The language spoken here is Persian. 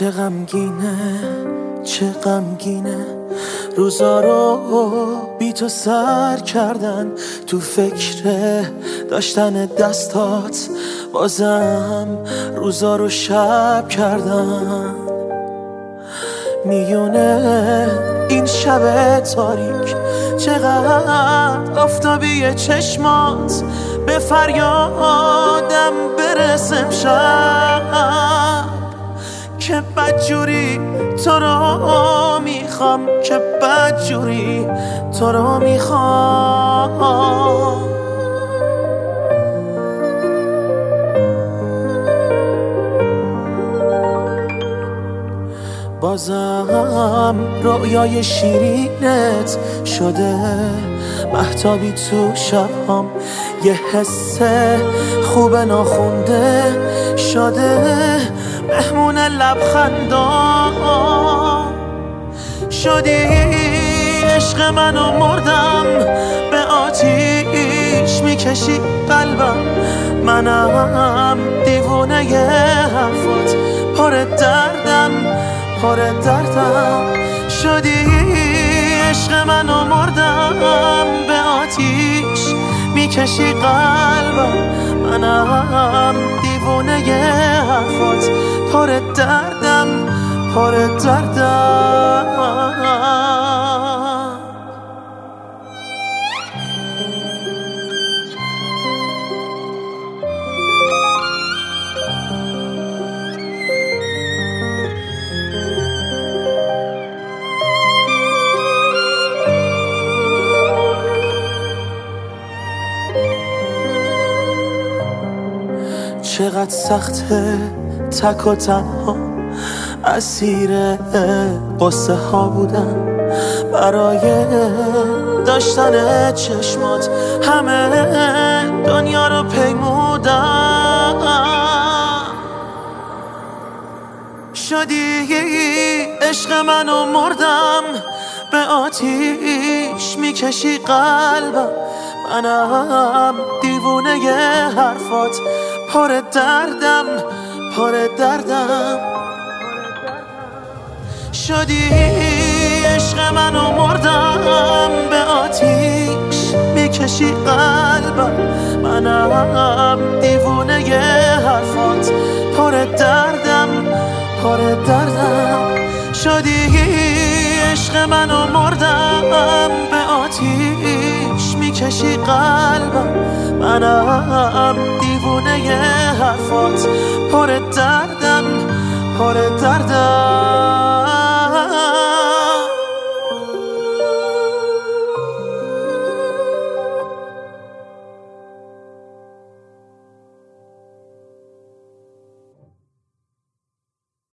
چه غمگینه روزا رو بی تو سر کردن، تو فکر داشتن دستات بازم روزا رو شب کردن. میونه این شب تاریک چقدر آفتابی چشمات به فریادم برسم شب که بدجوری تو رو میخوام، که بدجوری تو رو میخوام. بازم رویای شیرینت شده مهتابی تو شبهام، یه حس خوب ناخونده شده مهمون لبخندام. شدی عشق منو مردم، به آتیش میکشی قلبم، منم دیوونه ی حرفات پر دردم. شدی عشق منو مردم، به آتیش میکشی قلبم، منم دیوونه ی حرفات پر دردم. چقدر سخته تک و تنها، اسیر قصه ها بودم برای داشتن چشمات، همه دنیا رو پیمودم. شدی عشق منو مردم، به آتیش میکشی قلبم، منم دیوونه ی حرفات پر دردم. شدی عشق منو مردم، به آتیش میکشی قلبم، منم دیوونه ی حرفات پر دردم. شدی عشق منو مردم، به آتیش میکشی قلبم، منم دیوونه ی حرفات پر دردم.